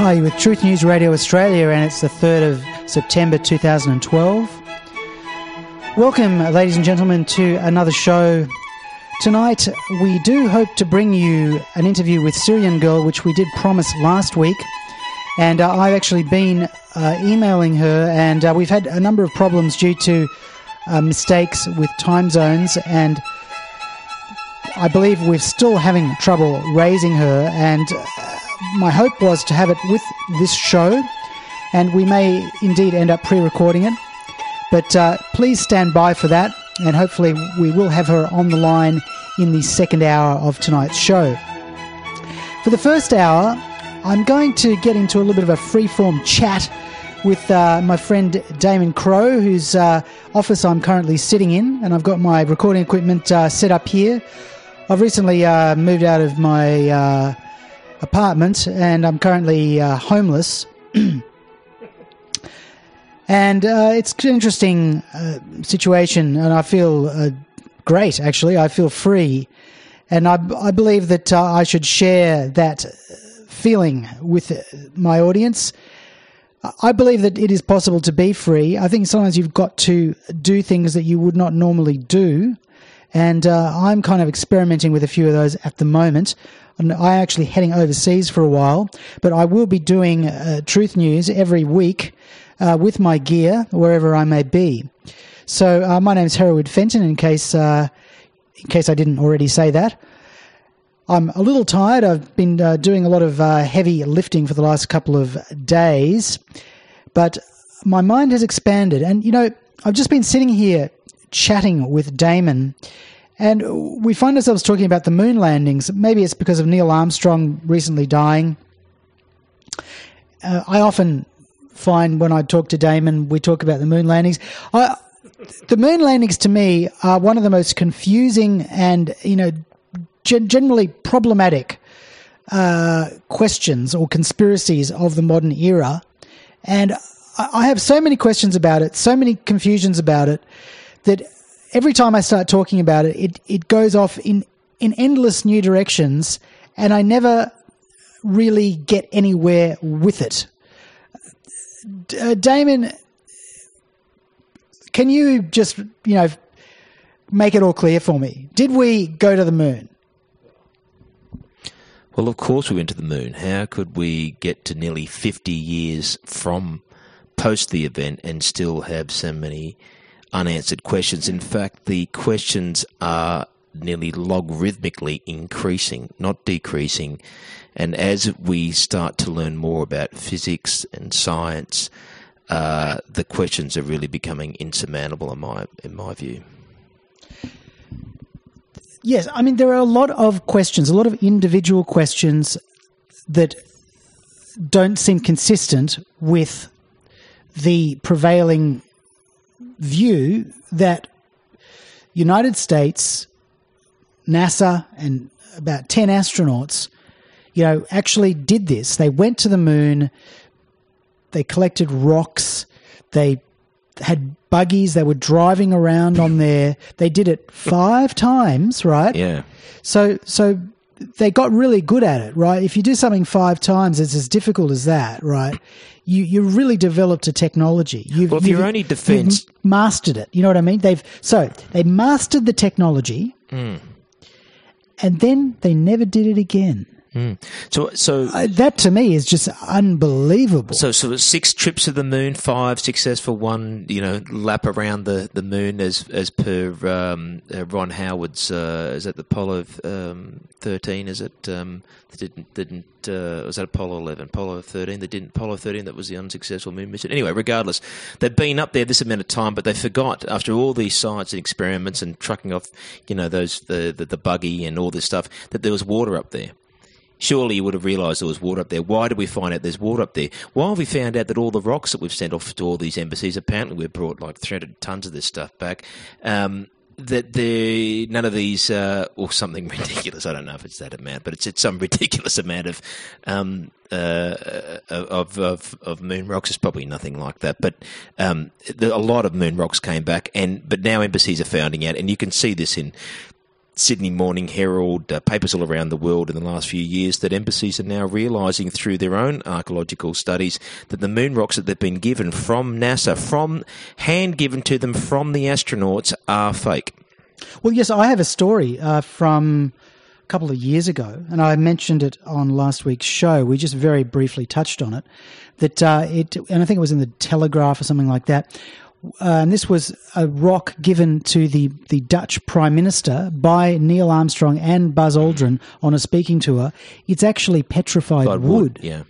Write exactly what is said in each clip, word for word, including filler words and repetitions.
Are you with Truth News Radio Australia, and it's the third of September two thousand twelve. Welcome, ladies and gentlemen, to another show. Tonight, we do hope to bring you an interview with Syrian Girl, which we did promise last week. And uh, I've actually been uh, emailing her, and uh, we've had a number of problems due to uh, mistakes with time zones, and I believe we're still having trouble raising her, and uh, my hope was to have it with this show, and we may indeed end up pre-recording it. But uh, please stand by for that, and hopefully we will have her on the line in the second hour of tonight's show. For the first hour, I'm going to get into a little bit of a free-form chat with uh, my friend Damon Crowe, whose uh, office I'm currently sitting in, and I've got my recording equipment uh, set up here. I've recently uh, moved out of my uh, apartment, and I'm currently uh, homeless. And uh, it's an interesting uh, situation, and I feel uh, great, actually. I feel free. And I, I believe that uh, I should share that feeling with my audience. I believe that it is possible to be free. I think sometimes you've got to do things that you would not normally do. And uh, I'm kind of experimenting with a few of those at the moment. And I'm actually heading overseas for a while, but I will be doing uh, Truth News every week Uh, with my gear, wherever I may be. So uh, my name's Hereward Fenton, in case uh, in case I didn't already say that. I'm a little tired. I've been uh, doing a lot of uh, heavy lifting for the last couple of days, but my mind has expanded. And, you know, I've just been sitting here chatting with Damon, and we find ourselves talking about the moon landings. Maybe it's because of Neil Armstrong recently dying. Uh, I often find when I talk to Damon, we talk about the moon landings. I, the moon landings to me are one of the most confusing and, you know, gen- generally problematic uh, questions or conspiracies of the modern era. And I, I have so many questions about it, so many confusions about it, that every time I start talking about it, it, it goes off in, in endless new directions, and I never really get anywhere with it. Uh, Damon, can you just, you know, make it all clear for me? Did we go to the moon? Well, of course we went to the moon. How could we get to nearly fifty years from post the event and still have so many unanswered questions? In fact, the questions are nearly logarithmically increasing, not decreasing. And as we start to learn more about physics and science, uh, the questions are really becoming insurmountable in my in my view. Yes, I mean, there are a lot of questions, a lot of individual questions that don't seem consistent with the prevailing view that United States, NASA, and about ten astronauts, you know, actually did this. They went to the moon, they collected rocks, they had buggies, they were driving around on there. They did it five times, right? Yeah. So so they got really good at it, right? If you do something five times, it's as difficult as that, right? You you really developed a technology. You've, well, if you've, your only defence... you've mastered it, you know what I mean? They've So they mastered the technology, mm. and then they never did it again. Mm. So, so uh, that to me is just unbelievable. So, so six trips to the moon, five successful, one you know lap around the, the moon, as as per um, uh, Ron Howard's. Uh, is that the Apollo um, thirteen? Is it um, didn't didn't uh, was that Apollo eleven? Apollo thirteen? They didn't Apollo thirteen. That was the unsuccessful moon mission. Anyway, regardless, they've been up there this amount of time, but they forgot after all these science and experiments and trucking off, you know, those the the, the buggy and all this stuff, that there was water up there. Surely you would have realised there was water up there. Why did we find out there's water up there? Why have we found out that all the rocks that we've sent off to all these embassies, apparently we've brought like three hundred tonnes of this stuff back, um, that they, none of these, uh, or something ridiculous, I don't know if it's that amount, but it's, it's some ridiculous amount of, um, uh, of, of of moon rocks. It's probably nothing like that. But um, the, a lot of moon rocks came back, and but now embassies are finding out, and you can see this in Sydney Morning Herald, uh, papers all around the world in the last few years, that embassies are now realising through their own archaeological studies that the moon rocks that they've been given from NASA, from hand given to them from the astronauts, are fake. Well, yes, I have a story uh, from a couple of years ago, and I mentioned it on last week's show. We just very briefly touched on it. That uh, it, and I think it was in the Telegraph or something like that. Uh, and this was a rock given to the, the Dutch Prime Minister by Neil Armstrong and Buzz Aldrin on a speaking tour. It's actually petrified wood. wood. Yeah.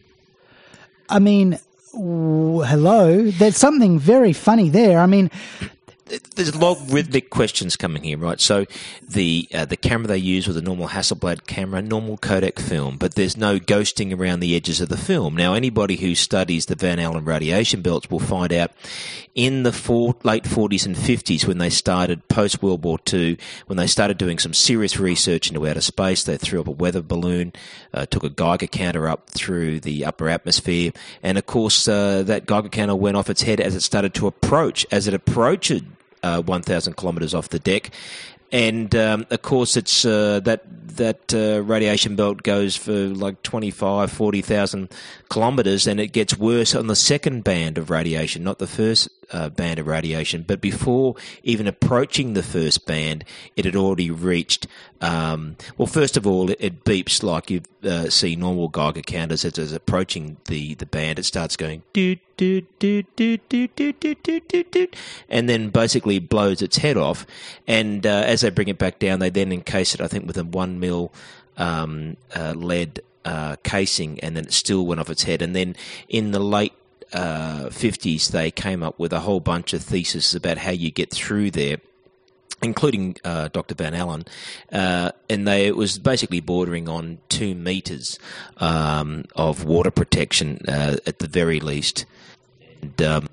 I mean, w- hello. There's something very funny there. I mean, there's logarithmic questions coming here, right? So the uh, the camera they use was a normal Hasselblad camera, normal Kodak film, but there's no ghosting around the edges of the film. Now, anybody who studies the Van Allen radiation belts will find out in the four, late forties and fifties, when they started post-World War Two, when they started doing some serious research into outer space, they threw up a weather balloon, uh, took a Geiger counter up through the upper atmosphere, and of course uh, that Geiger counter went off its head as it started to approach. As it approached Uh, one thousand kilometres off the deck, and um, of course it's uh, that that uh, radiation belt goes for like twenty-five, forty thousand kilometres, and it gets worse on the second band of radiation, not the first uh, band of radiation. But before even approaching the first band, it had already reached. Um, well, first of all, it, it beeps like you uh, see normal Geiger counters as it's approaching the, the band. It starts going doot doot doot doot doot doot doot doot doot doot, and then basically blows its head off. And uh, as they bring it back down, they then encase it, I think, with a one mil um, uh, lead uh, casing, and then it still went off its head. And then in the late uh, fifties, they came up with a whole bunch of theses about how you get through there, including uh, Doctor Van Allen, uh, and they it was basically bordering on two metres um, of water protection uh, at the very least. And um,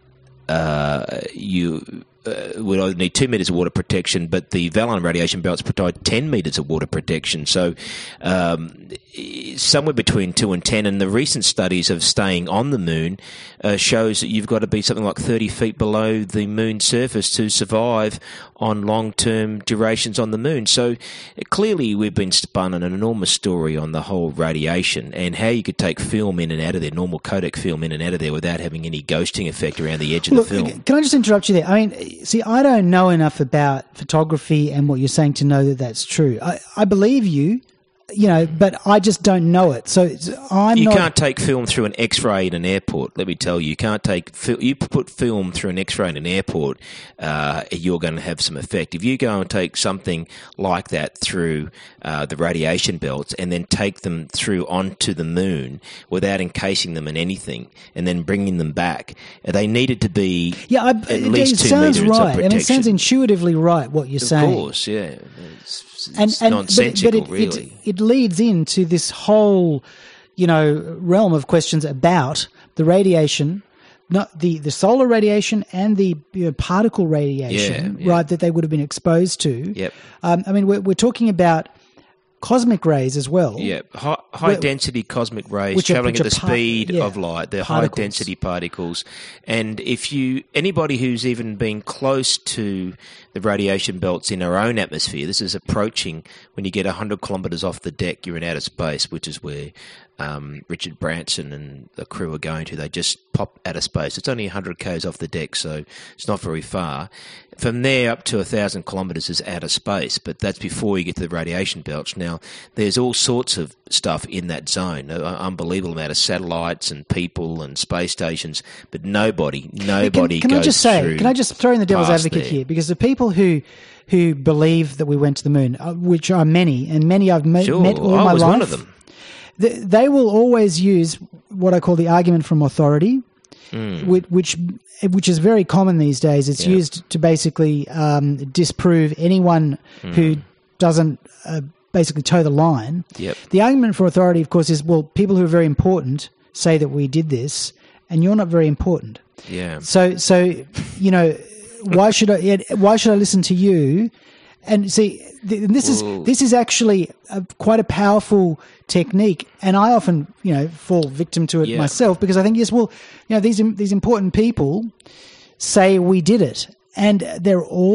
uh, you uh, would only need two metres of water protection, but the Van Allen radiation belts provide ten metres of water protection. So um, somewhere between two and ten, and the recent studies of staying on the moon uh, shows that you've got to be something like thirty feet below the moon's surface to survive on long-term durations on the moon. So uh, clearly we've been spun an enormous story on the whole radiation and how you could take film in and out of there, normal Kodak film in and out of there without having any ghosting effect around the edge of Look, the film. Can I just interrupt you there? I mean, see, I don't know enough about photography and what you're saying to know that that's true. I, I believe you, you know, but I just don't know it. So it's, I'm you not... can't take film through an X-ray in an airport. Let me tell you, you can't take fil- you put film through an X-ray in an airport. Uh, you're going to have some effect. If you go and take something like that through uh, the radiation belts and then take them through onto the moon without encasing them in anything and then bringing them back, they needed to be yeah, I, at it, least it two sounds metres right. of protection. I mean, it sounds intuitively right what you're of saying. Of course, yeah. It's, it's and, and, nonsensical, but, but it, really. It, it leads into this whole, you know, realm of questions about the radiation, not the, the solar radiation and the you know, particle radiation, yeah, yeah. right, that they would have been exposed to. Yep. Um, I mean, we're, we're talking about cosmic rays as well. Yeah, high, high Where, density cosmic rays which are- traveling which at are the par- speed yeah, of light. They're particles. high density particles, and if you anybody who's even been close to the radiation belts in our own atmosphere, this is approaching when you get a hundred kilometres off the deck, you're in outer space, which is where um, Richard Branson and the crew are going to. They just pop out of space. It's only one hundred k's off the deck, so it's not very far. From there up to one thousand kilometres is outer space, but that's before you get to the radiation belts. Now, there's all sorts of stuff in that zone, an unbelievable amount of satellites and people and space stations, but nobody, nobody can, can goes I just say, through can I just throw in the devil's past advocate there. here? Because the people who who believe that we went to the moon, uh, which are many, and many I've met, Sure, met all I my was life, one of them. They, they will always use what I call the argument from authority, Mm. which, which which is very common these days. It's Yeah. used to basically um, disprove anyone Mm. who doesn't uh, basically toe the line. Yep. The argument for authority, of course, is, well, people who are very important say that we did this, and you're not very important. Yeah. So, so you know, why should I? Why should I listen to you? And see, th- this Whoa. is this is actually a, quite a powerful technique, and I often, you know, fall victim to it Yeah. myself because I think, yes, well, you know, these these important people say we did it, and they're all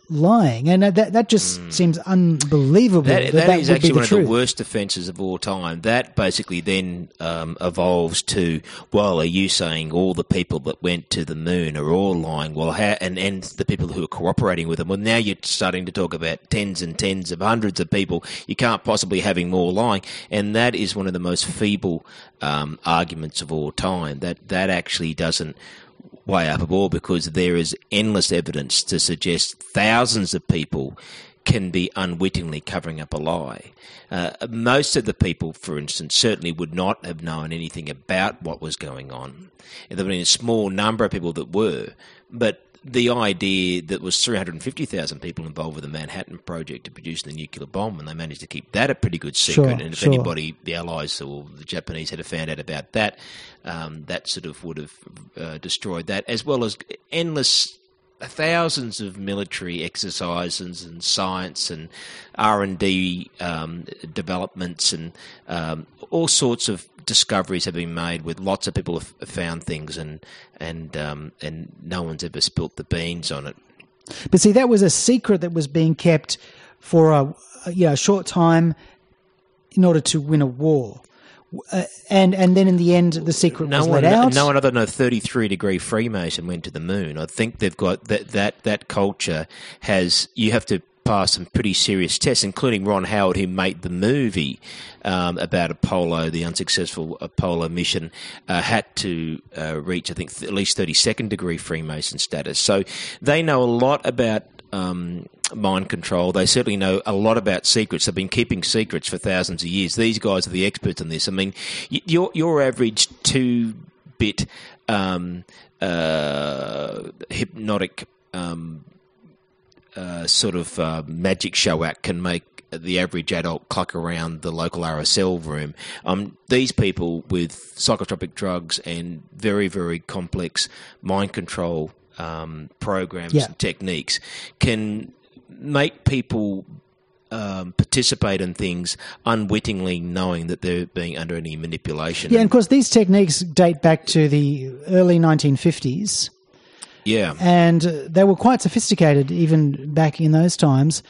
lying, and that that just mm. seems unbelievable. That, that, that, that is would actually be the one truth. of the worst offences of all time. That basically then um, evolves to, well, are you saying all the people that went to the moon are all lying? Well, how, and and the people who are cooperating with them. Well, now you're starting to talk about tens and tens of hundreds of people. You can't possibly having more lying, and that is one of the most feeble um, arguments of all time. That that actually doesn't way up a ball, because there is endless evidence to suggest thousands of people can be unwittingly covering up a lie. Uh, most of the people, for instance, certainly would not have known anything about what was going on. There have been a small number of people that were, but the idea that was three hundred fifty thousand people involved with the Manhattan Project to produce the nuclear bomb, and they managed to keep that a pretty good secret. Sure, and if sure. anybody, the Allies or the Japanese, had found out about that, um, that sort of would have uh, destroyed that, as well as endless thousands of military exercises and science and R and D um, developments and um, all sorts of discoveries have been made with lots of people have found things, and and um, and no one's ever spilt the beans on it. But see, that was a secret that was being kept for a, a you know, short time in order to win a war. Uh, and and then in the end, the secret no was one, let out. No one other than a thirty-three degree Freemason went to the moon. I think they've got that that that culture has. You have to pass some pretty serious tests, including Ron Howard, who made the movie um, about Apollo, the unsuccessful Apollo mission, uh, had to uh, reach, I think, th- at least thirty-second degree Freemason status. So they know a lot about um, mind control. They certainly know a lot about secrets. They've been keeping secrets for thousands of years. These guys are the experts on this. I mean, y- your your average two-bit um, uh, hypnotic um Uh, sort of uh, magic show act can make the average adult cluck around the local R S L room. Um, these people with psychotropic drugs and very, very complex mind control um, programs yeah. and techniques can make people um, participate in things unwittingly, knowing that they're being under any manipulation. Yeah, and of course these techniques date back to the early nineteen fifties. Yeah. And they were quite sophisticated even back in those times.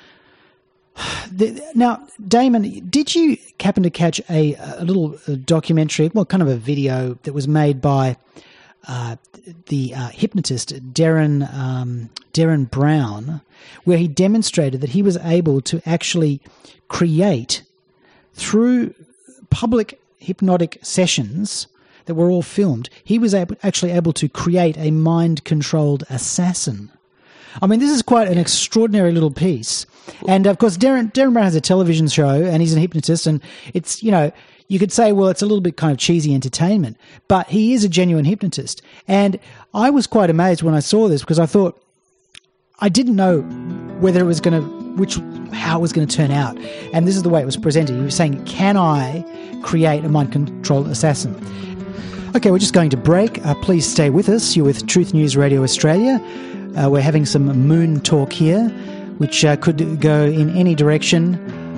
Now, Damon, did you happen to catch a, a little documentary, well, kind of a video that was made by uh, the uh, hypnotist Darren, um, Darren Brown, where he demonstrated that he was able to actually create, through public hypnotic sessions that were all filmed, he was able, actually able to create a mind-controlled assassin. I mean, this is quite an extraordinary little piece. And, of course, Darren, Darren Brown has a television show, and he's a hypnotist, and it's, you know, you could say, well, it's a little bit kind of cheesy entertainment, but he is a genuine hypnotist. And I was quite amazed when I saw this, because I thought, I didn't know whether it was going to, which, how it was going to turn out. And this is the way it was presented. He was saying, can I create a mind-controlled assassin? Okay, we're just going to break. Uh, please stay with us. You're with Truth News Radio Australia. Uh, we're having some moon talk here, which uh, could go in any direction.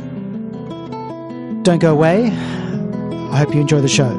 Don't go away. I hope you enjoy the show.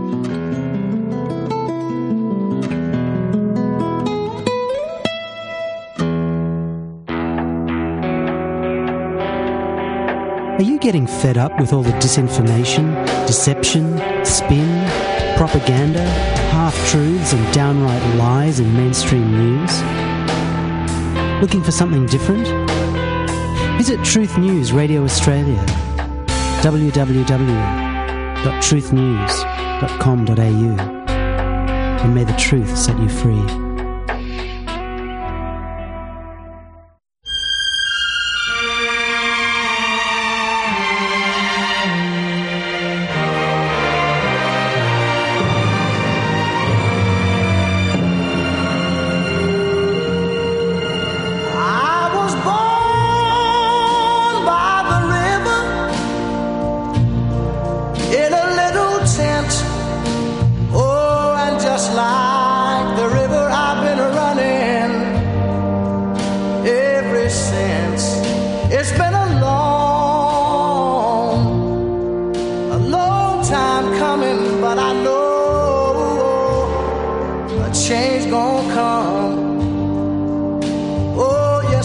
Are you getting fed up with all the disinformation, deception, spin, propaganda, half-truths and downright lies in mainstream news? Looking for something different? Visit Truth News Radio Australia, w w w dot truth news dot com dot a u, and may the truth set you free.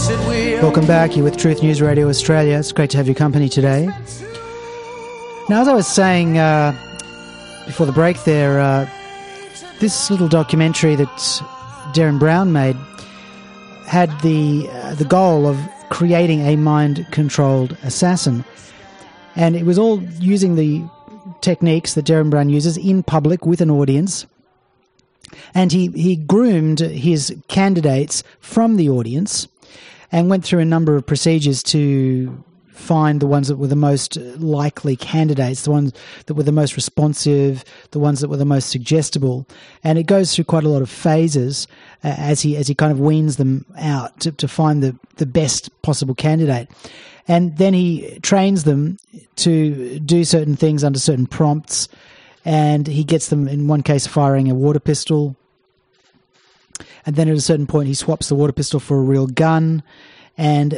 Welcome back. You're with Truth News Radio Australia. It's great to have your company today. Now, as I was saying uh, before the break there, uh, this little documentary that Derren Brown made had the uh, the goal of creating a mind-controlled assassin. And it was all using the techniques that Derren Brown uses in public with an audience. And he, he groomed his candidates from the audience and went through a number of procedures to find the ones that were the most likely candidates, the ones that were the most responsive, the ones that were the most suggestible. And it goes through quite a lot of phases uh, as he as he kind of weans them out to, to find the, the best possible candidate. And then he trains them to do certain things under certain prompts, and he gets them, in one case, firing a water pistol. And then at a certain point, he swaps the water pistol for a real gun. And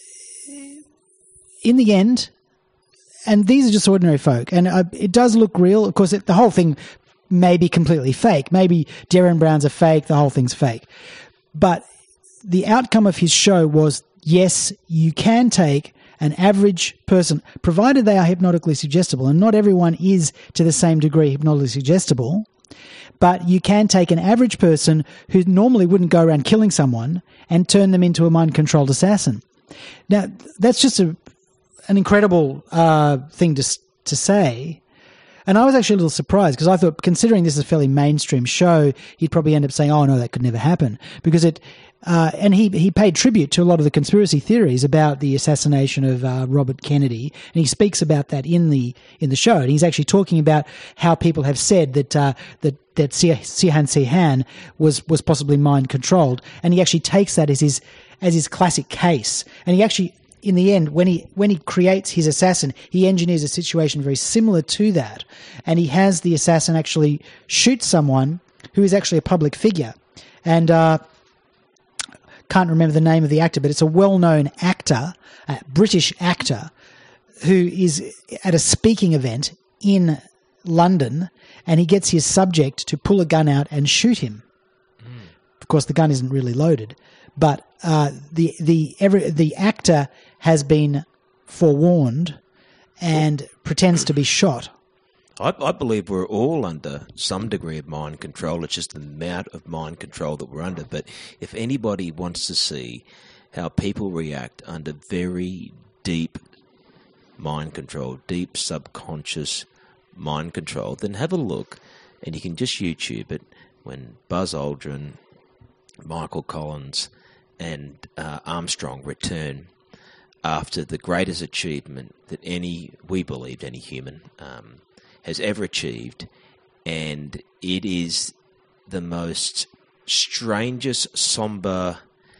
in the end, and these are just ordinary folk, and uh, it does look real. Of course, it, the whole thing may be completely fake. Maybe Derren Brown's a fake, the whole thing's fake. But the outcome of his show was, yes, you can take an average person, provided they are hypnotically suggestible, and not everyone is to the same degree hypnotically suggestible, but you can take an average person who normally wouldn't go around killing someone and turn them into a mind-controlled assassin. Now, that's just a, an incredible uh, thing to to say. And I was actually a little surprised because I thought, considering this is a fairly mainstream show, he'd probably end up saying, oh, no, that could never happen. Because it, uh, and he, he paid tribute to a lot of the conspiracy theories about the assassination of uh, Robert Kennedy. And he speaks about that in the in the show. And he's actually talking about how people have said that uh, that, that Sirhan Sirhan was, was possibly mind-controlled. And he actually takes that as his as his classic case. And he actually, in the end, when he when he creates his assassin, he engineers a situation very similar to that. And he has the assassin actually shoot someone who is actually a public figure. And uh, can't remember the name of the actor, but it's a well-known actor, a British actor, who is at a speaking event in London, and he gets his subject to pull a gun out and shoot him. Mm. Of course, the gun isn't really loaded, but uh, the the every the actor has been forewarned and pretends to be shot. I, I believe we're all under some degree of mind control. It's just the amount of mind control that we're under. But if anybody wants to see how people react under very deep mind control, deep subconscious mind control, then have a look, and you can just YouTube it, when Buzz Aldrin, Michael Collins and uh, Armstrong return after the greatest achievement that any, we believed, any human um, has ever achieved, and it is the most strangest, somber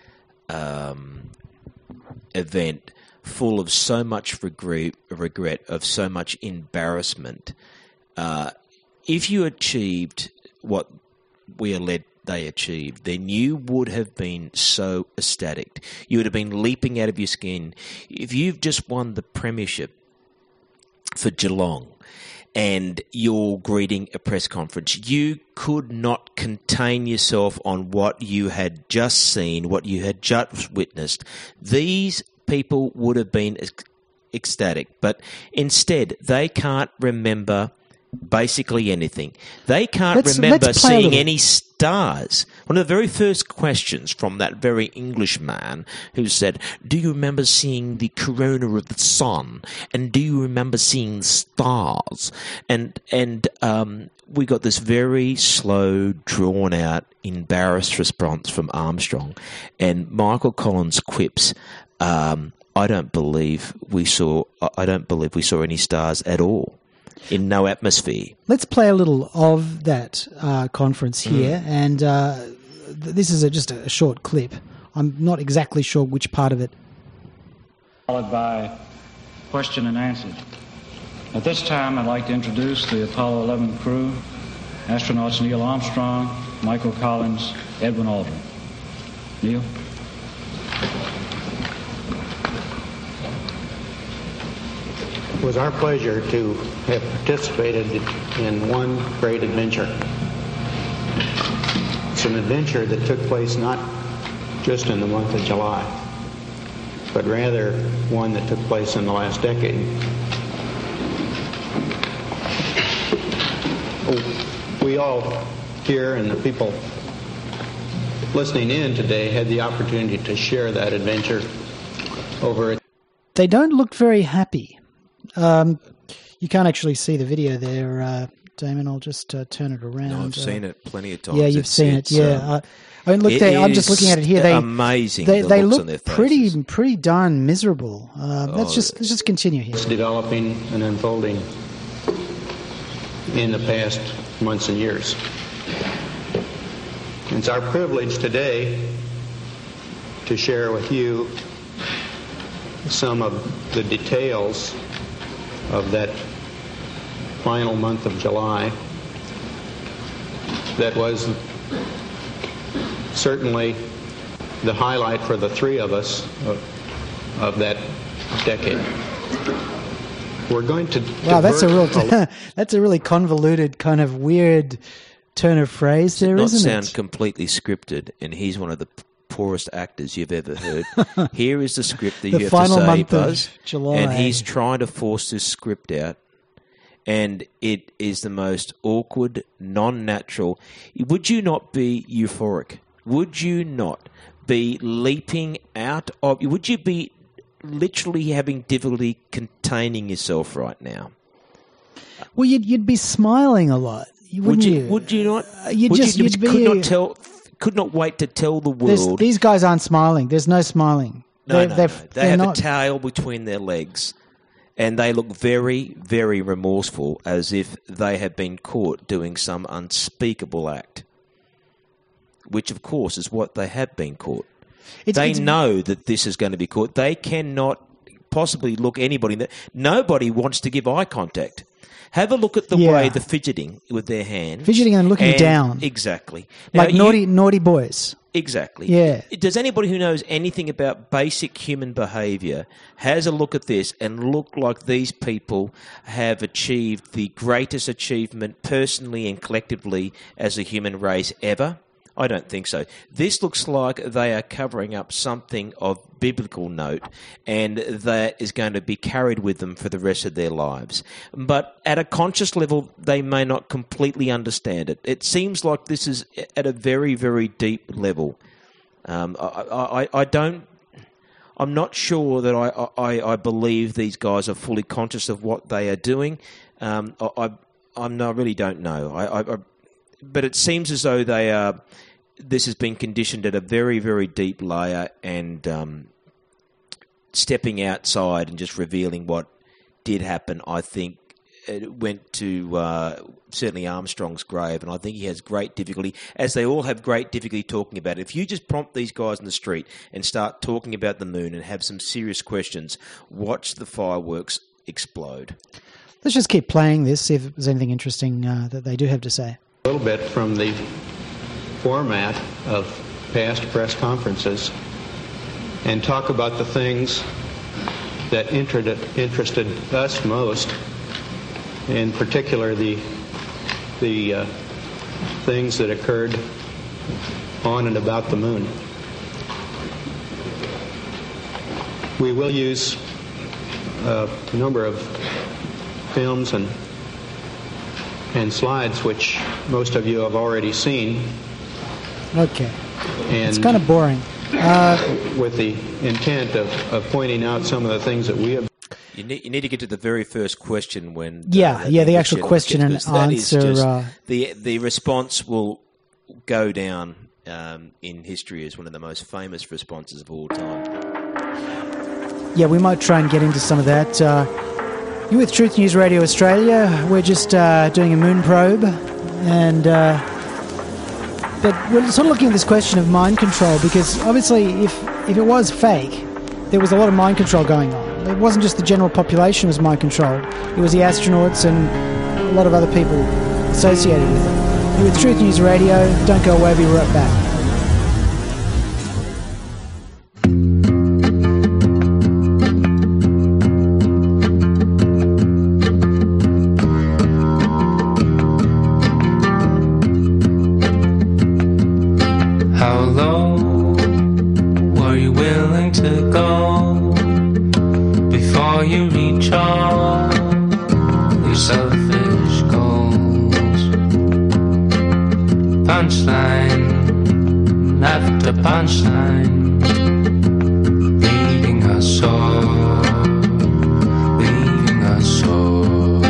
um, event, full of so much regret, regret of so much embarrassment. Uh, if you achieved what we are led they achieved, then you would have been so ecstatic. You would have been leaping out of your skin. If you've just won the premiership for Geelong and you're greeting a press conference, you could not contain yourself on what you had just seen, what you had just witnessed. These people would have been ecstatic, but instead they can't remember basically anything. They can't let's, remember let's seeing any stars. One of the very first questions from that very English man who said, do you remember seeing the corona of the sun? And do you remember seeing stars? And and um, we got this very slow, drawn-out, embarrassed response from Armstrong. And Michael Collins quips, um, I don't believe we saw I don't believe we saw any stars at all. In no atmosphere. Let's play a little of that uh, conference here, mm. and uh, th- this is a, just a short clip. I'm not exactly sure which part of it. Followed by question and answer. At this time, I'd like to introduce the Apollo eleven crew, astronauts Neil Armstrong, Michael Collins, Edwin Aldrin. Neil? It was our pleasure to have participated in one great adventure. It's an adventure that took place not just in the month of July, but rather one that took place in the last decade. We all here and the people listening in today had the opportunity to share that adventure over it. They don't look very happy. Um, you can't actually see the video there, uh, Damon. I'll just uh, turn it around. No, I've uh, seen it plenty of times. Yeah, you've it's, seen it's, it. Yeah, um, uh, I mean, look, it there. I'm just looking at it here. They amazing. They, the they looks look on their pretty, faces. pretty darn miserable. Uh, let's Oh, just let's just continue here. It's developing and unfolding in the past months and years. It's our privilege today to share with you some of the details of that final month of July that was certainly the highlight for the three of us of, of that decade. We're going to Wow, that's a real divert that's a really convoluted kind of weird turn of phrase there, Not isn't sound it? completely scripted, and he's one of the poorest actors you've ever heard. Here is the script that The you have final to say, month of Buzz, July. and he's trying to force this script out, and it is the most awkward, non-natural. Would you not be euphoric? Would you not be leaping out of? Would you be literally having difficulty containing yourself right now? Well, you'd you'd be smiling a lot, wouldn't Would you? you? Would you not? Uh, you would just you, you'd be, could not tell. Could not wait to tell the There's- world. these guys aren't smiling. There's no smiling. No, They're- no, they're- no. They they're have not. a tail between their legs, and they look very, very remorseful, as if they have been caught doing some unspeakable act, which, of course, is what they have been caught. It's- they it's- know that this is going to be caught. They cannot possibly look anybody in the... Nobody wants to give eye contact. Have a look at the Yeah. way the fidgeting with their hands. Fidgeting and looking down. Exactly. Now, like you- naughty naughty boys. Exactly. Yeah. Does anybody who knows anything about basic human behaviour has a look at this and look like these people have achieved the greatest achievement personally and collectively as a human race ever? I don't think so. This looks like they are covering up something of biblical note, and that is going to be carried with them for the rest of their lives. But at a conscious level, they may not completely understand it. It seems like this is at a very, very deep level. Um, I, I, I don't... I'm not sure that I, I, I believe these guys are fully conscious of what they are doing. Um, I, I, I'm, I really don't know. I, I, I But it seems as though they are. This has been conditioned at a very, very deep layer, and um, stepping outside and just revealing what did happen, I think, it went to uh, certainly Armstrong's grave, and I think he has great difficulty, as they all have great difficulty talking about it. If you just prompt these guys in the street and start talking about the moon and have some serious questions, watch the fireworks explode. Let's just keep playing this, see if there's anything interesting uh, that they do have to say. a little bit from the format of past press conferences and talk about the things that interested, interested us most, in particular the, the uh, things that occurred on and about the moon. We will use a number of films and and slides which most of you have already seen. Okay. And It's kind of boring. Uh, with the intent of, of pointing out some of the things that we have. You need, you need to get to the very first question when... Uh, Yeah, that yeah, the English actual gentleman question gets, and because that is answer, just- uh, the, the response will go down um, in history as one of the most famous responses of all time. yeah, we might try and get into some of that. Uh, you're with Truth News Radio Australia. We're just uh, doing a moon probe, and uh, but we're sort of looking at this question of mind control, because obviously, if if it was fake, there was a lot of mind control going on. It wasn't just the general population was mind controlled; it was the astronauts and a lot of other people associated with it. You're with Truth News Radio. Don't go away. We'll be right back. How low were you willing to go? you reach all your selfish goals. Punchline after punchline, leaving us all, leaving us all.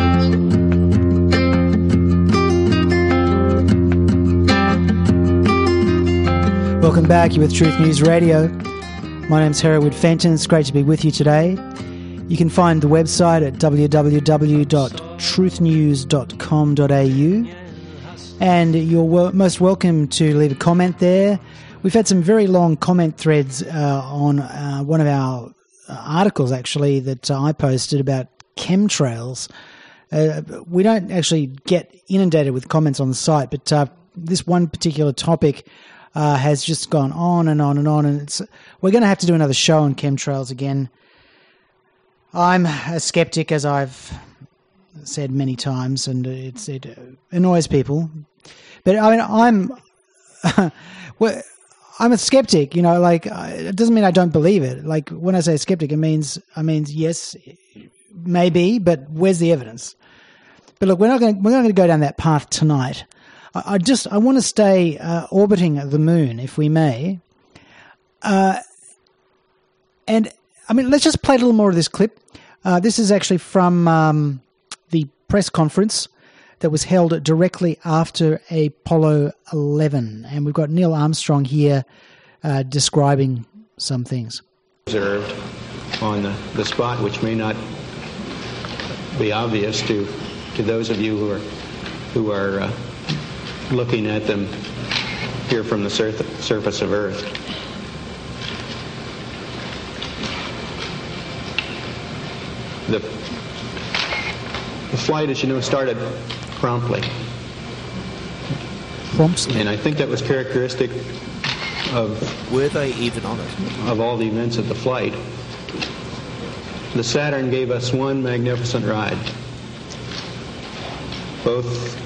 Welcome back. You're with Truth News Radio. My name's Hereward Fenton. It's great to be with you today. You can find the website at w w w dot truth news dot com dot a u, and you're wel- most welcome to leave a comment there. We've had some very long comment threads uh, on uh, one of our uh, articles, actually, that uh, I posted about chemtrails. Uh, we don't actually get inundated with comments on the site, but uh, this one particular topic uh, has just gone on and on and on, and it's, we're going to have to do another show on chemtrails again. I'm a skeptic, as I've said many times, and it's, it annoys people. But I mean, I'm well, I'm a skeptic. You know, like it doesn't mean I don't believe it. Like when I say skeptic, it means I mean yes, maybe, but where's the evidence? But look, we're not going. We're not going to go down that path tonight. I, I just I want to stay uh, orbiting the moon, if we may. Uh, and I mean, let's just play a little more of this clip. Uh, this is actually from um, the press conference that was held directly after Apollo eleven. And we've got Neil Armstrong here uh, describing some things. Observed on the, the spot, which may not be obvious to, to those of you who are, who are uh, looking at them here from the sur- surface of Earth. The, the flight, as you know, started promptly. Promptly. And I think that was characteristic of... Were they even on it? Of all the events of the flight. The Saturn gave us one magnificent ride. Both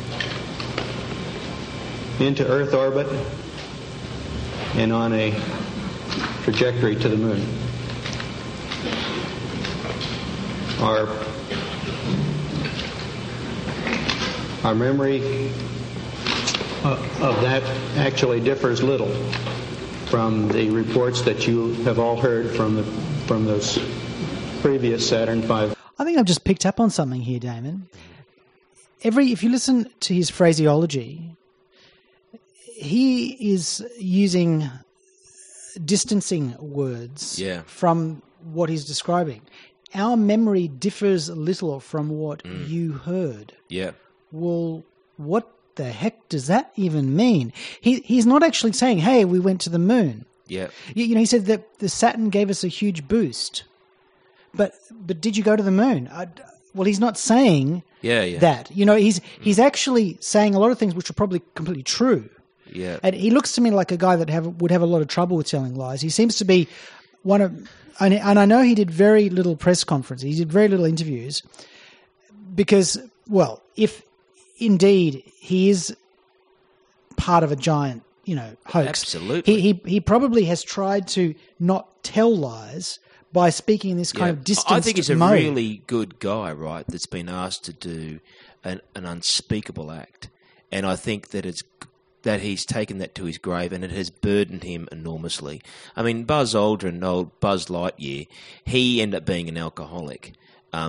into Earth orbit and on a trajectory to the moon. Our, our memory of that actually differs little from the reports that you have all heard from the, from those previous Saturn five. I think I've just picked up on something here, Damon. Every if you listen to his phraseology, he is using distancing words yeah. from what he's describing. Our memory differs little from what mm. you heard. Yeah. Well, what the heck does that even mean? He he's not actually saying, "Hey, we went to the moon." Yeah. You, you know, he said that the Saturn gave us a huge boost. But but did you go to the moon? I, well, he's not saying yeah, yeah. that. You know, he's he's actually saying a lot of things which are probably completely true. Yeah. And he looks to me like a guy that have would have a lot of trouble with telling lies. He seems to be one of, and, and I know he did very little press conferences. He did very little interviews because, well, if indeed he is part of a giant, you know, hoax. Absolutely. He he he probably has tried to not tell lies by speaking in this kind yeah. of distanced I think he's a mode. really good guy, right, that's been asked to do an, an unspeakable act. And I think that it's that he's taken that to his grave and it has burdened him enormously. I mean, Buzz Aldrin, old Buzz Lightyear, he ended up being an alcoholic.